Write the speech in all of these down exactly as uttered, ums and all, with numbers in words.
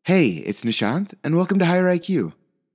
Hey, it's Nishant, and welcome to Higher I Q.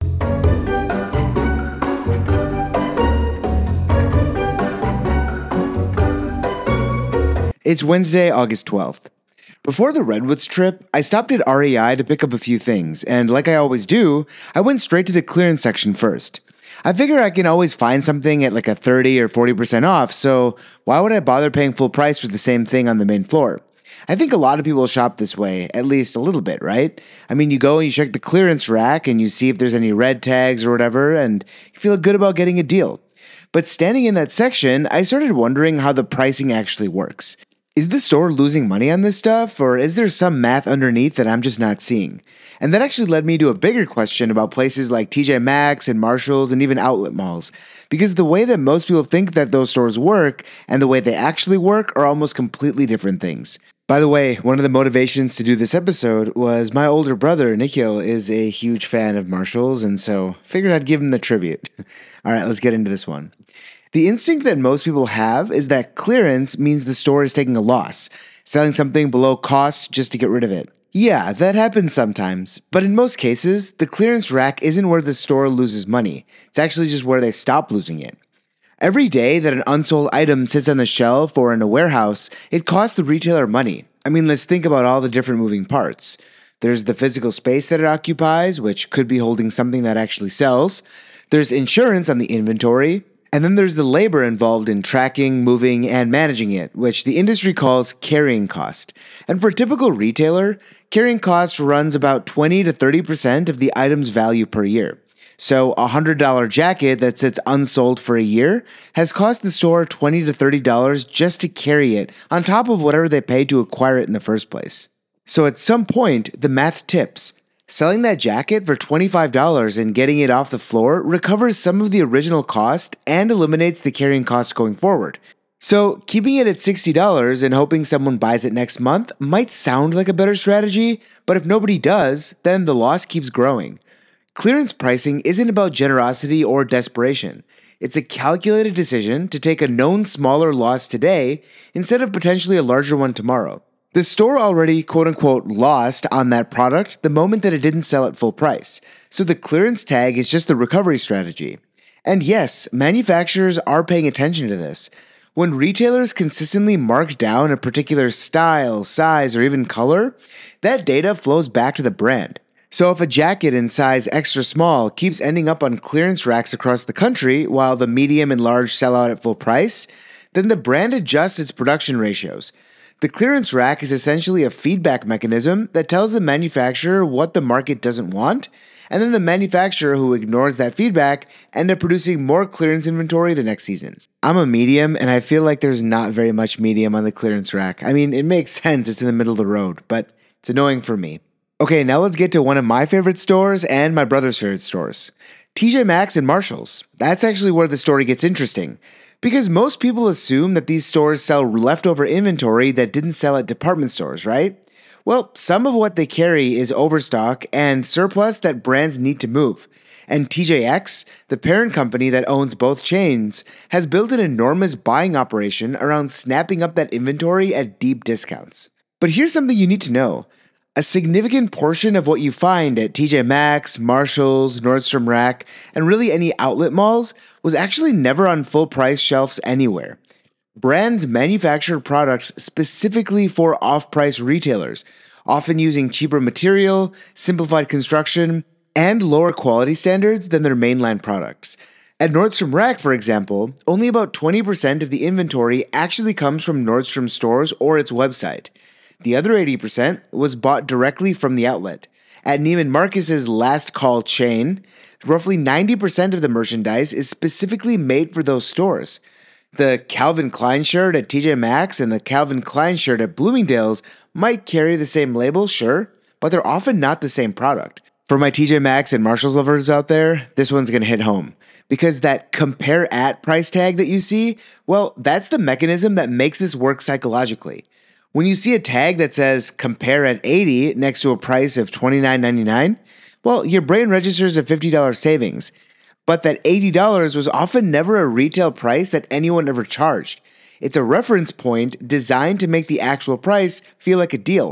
It's Wednesday, August twelfth. Before the Redwoods trip, I stopped at R E I to pick up a few things, and like I always do, I went straight to the clearance section first. I figure I can always find something at like a thirty or forty percent off, so why would I bother paying full price for the same thing on the main floor? I think a lot of people shop this way, at least a little bit, right? I mean, you go and you check the clearance rack and you see if there's any red tags or whatever, and you feel good about getting a deal. But standing in that section, I started wondering how the pricing actually works. Is the store losing money on this stuff, or is there some math underneath that I'm just not seeing? And that actually led me to a bigger question about places like T J Maxx and Marshalls and even outlet malls. Because the way that most people think that those stores work and the way they actually work are almost completely different things. By the way, one of the motivations to do this episode was my older brother, Nikhil, is a huge fan of Marshalls, and so figured I'd give him the tribute. All right, let's get into this one. The instinct that most people have is that clearance means the store is taking a loss, selling something below cost just to get rid of it. Yeah, that happens sometimes, but in most cases, the clearance rack isn't where the store loses money. It's actually just where they stop losing it. Every day that an unsold item sits on the shelf or in a warehouse, it costs the retailer money. I mean, let's think about all the different moving parts. There's the physical space that it occupies, which could be holding something that actually sells. There's insurance on the inventory. And then there's the labor involved in tracking, moving, and managing it, which the industry calls carrying cost. And for a typical retailer, carrying cost runs about twenty to thirty percent of the item's value per year. So a one hundred dollars jacket that sits unsold for a year has cost the store twenty to thirty dollars just to carry it, on top of whatever they paid to acquire it in the first place. So at some point, the math tips. Selling that jacket for twenty-five dollars and getting it off the floor recovers some of the original cost and eliminates the carrying cost going forward. So keeping it at sixty dollars and hoping someone buys it next month might sound like a better strategy, but if nobody does, then the loss keeps growing. Clearance pricing isn't about generosity or desperation. It's a calculated decision to take a known smaller loss today instead of potentially a larger one tomorrow. The store already quote-unquote lost on that product the moment that it didn't sell at full price, so the clearance tag is just the recovery strategy. And yes, manufacturers are paying attention to this. When retailers consistently mark down a particular style, size, or even color, that data flows back to the brand. So if a jacket in size extra small keeps ending up on clearance racks across the country while the medium and large sell out at full price, then the brand adjusts its production ratios. The clearance rack is essentially a feedback mechanism that tells the manufacturer what the market doesn't want, and then the manufacturer who ignores that feedback ends up producing more clearance inventory the next season. I'm a medium, and I feel like there's not very much medium on the clearance rack. I mean, it makes sense, it's in the middle of the road, but it's annoying for me. Okay, now let's get to one of my favorite stores and my brother's favorite stores. T J Maxx and Marshalls. That's actually where the story gets interesting. Because most people assume that these stores sell leftover inventory that didn't sell at department stores, right? Well, some of what they carry is overstock and surplus that brands need to move. And T J X, the parent company that owns both chains, has built an enormous buying operation around snapping up that inventory at deep discounts. But here's something you need to know. A significant portion of what you find at T J Maxx, Marshalls, Nordstrom Rack, and really any outlet malls was actually never on full price shelves anywhere. Brands manufactured products specifically for off-price retailers, often using cheaper material, simplified construction, and lower quality standards than their mainline products. At Nordstrom Rack, for example, only about twenty percent of the inventory actually comes from Nordstrom stores or its website. The other eighty percent was bought directly from the outlet. At Neiman Marcus's Last Call chain, roughly ninety percent of the merchandise is specifically made for those stores. The Calvin Klein shirt at T J Maxx and the Calvin Klein shirt at Bloomingdale's might carry the same label, sure, but they're often not the same product. For my T J Maxx and Marshalls lovers out there, this one's going to hit home. Because that compare at price tag that you see, well, that's the mechanism that makes this work psychologically. When you see a tag that says compare at eighty next to a price of twenty-nine ninety-nine, well, your brain registers a fifty dollars savings. But that eighty dollars was often never a retail price that anyone ever charged. It's a reference point designed to make the actual price feel like a deal,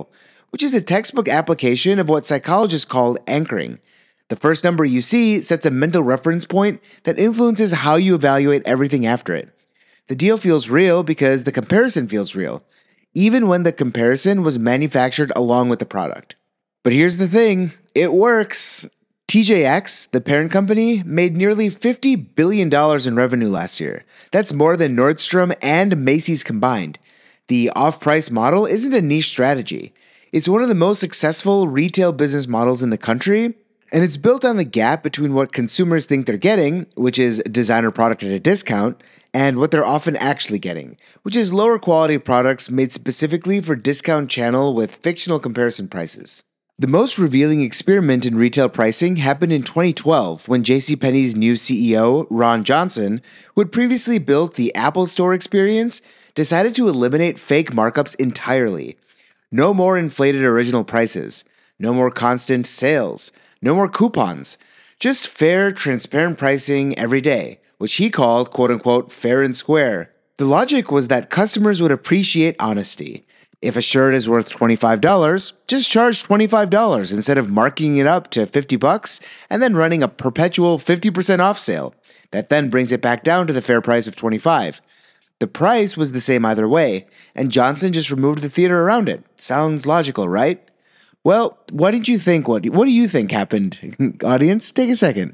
which is a textbook application of what psychologists call anchoring. The first number you see sets a mental reference point that influences how you evaluate everything after it. The deal feels real because the comparison feels real, even when the comparison was manufactured along with the product. But here's the thing, it works. T J X, the parent company, made nearly fifty billion dollars in revenue last year. That's more than Nordstrom and Macy's combined. The off-price model isn't a niche strategy. It's one of the most successful retail business models in the country, and it's built on the gap between what consumers think they're getting, which is designer product at a discount, and what they're often actually getting, which is lower quality products made specifically for discount channel with fictional comparison prices. The most revealing experiment in retail pricing happened in twenty twelve when JCPenney's new C E O, Ron Johnson, who had previously built the Apple Store experience, decided to eliminate fake markups entirely. No more inflated original prices, no more constant sales, no more coupons, just fair, transparent pricing every day, which he called quote-unquote fair and square. The logic was that customers would appreciate honesty. If a shirt is worth twenty-five dollars, just charge twenty-five dollars instead of marking it up to fifty bucks and then running a perpetual fifty percent off sale. That then brings it back down to the fair price of twenty-five dollars. The price was the same either way, and Johnson just removed the theater around it. Sounds logical, right? Well, what did you think? What, what do you think happened? Audience, take a second.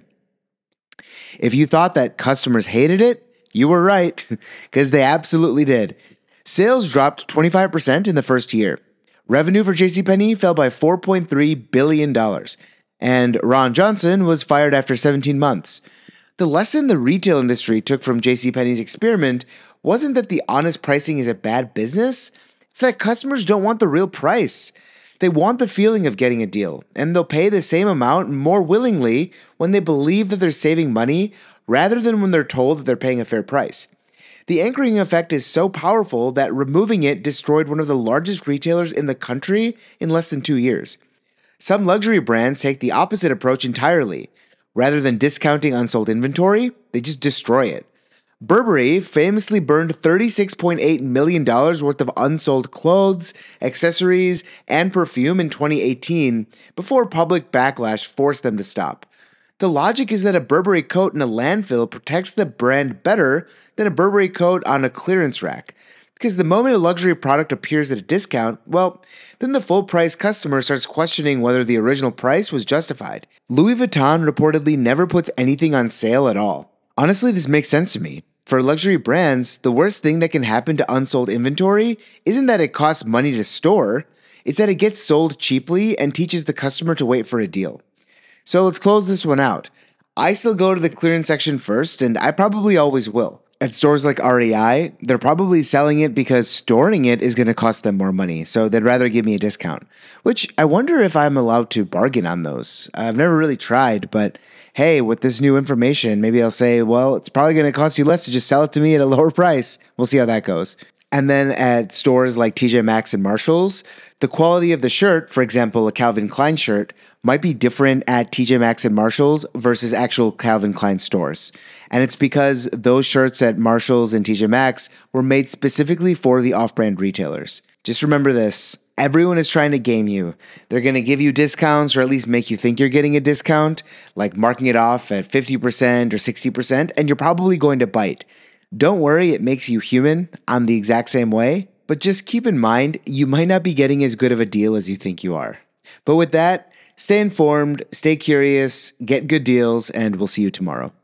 If you thought that customers hated it, you were right, because they absolutely did. Sales dropped twenty-five percent in the first year. Revenue for JCPenney fell by four point three billion dollars, and Ron Johnson was fired after seventeen months. The lesson the retail industry took from JCPenney's experiment wasn't that the honest pricing is a bad business, it's that customers don't want the real price. They want the feeling of getting a deal, and they'll pay the same amount more willingly when they believe that they're saving money rather than when they're told that they're paying a fair price. The anchoring effect is so powerful that removing it destroyed one of the largest retailers in the country in less than two years. Some luxury brands take the opposite approach entirely. Rather than discounting unsold inventory, they just destroy it. Burberry famously burned thirty-six point eight million dollars worth of unsold clothes, accessories, and perfume in twenty eighteen before public backlash forced them to stop. The logic is that a Burberry coat in a landfill protects the brand better than a Burberry coat on a clearance rack. Because the moment a luxury product appears at a discount, well, then the full-price customer starts questioning whether the original price was justified. Louis Vuitton reportedly never puts anything on sale at all. Honestly, this makes sense to me. For luxury brands, the worst thing that can happen to unsold inventory isn't that it costs money to store, it's that it gets sold cheaply and teaches the customer to wait for a deal. So let's close this one out. I still go to the clearance section first, and I probably always will. At stores like R E I, they're probably selling it because storing it is going to cost them more money, so they'd rather give me a discount. Which I wonder if I'm allowed to bargain on those. I've never really tried, but hey, with this new information, maybe I'll say, well, it's probably going to cost you less to just sell it to me at a lower price. We'll see how that goes. And then at stores like T J Maxx and Marshalls, the quality of the shirt, for example, a Calvin Klein shirt, might be different at T J Maxx and Marshalls versus actual Calvin Klein stores. And it's because those shirts at Marshalls and T J Maxx were made specifically for the off-brand retailers. Just remember this. Everyone is trying to game you. They're going to give you discounts or at least make you think you're getting a discount, like marking it off at fifty percent or sixty percent, and you're probably going to bite. Don't worry, it makes you human. I'm the exact same way. But just keep in mind, you might not be getting as good of a deal as you think you are. But with that, stay informed, stay curious, get good deals, and we'll see you tomorrow.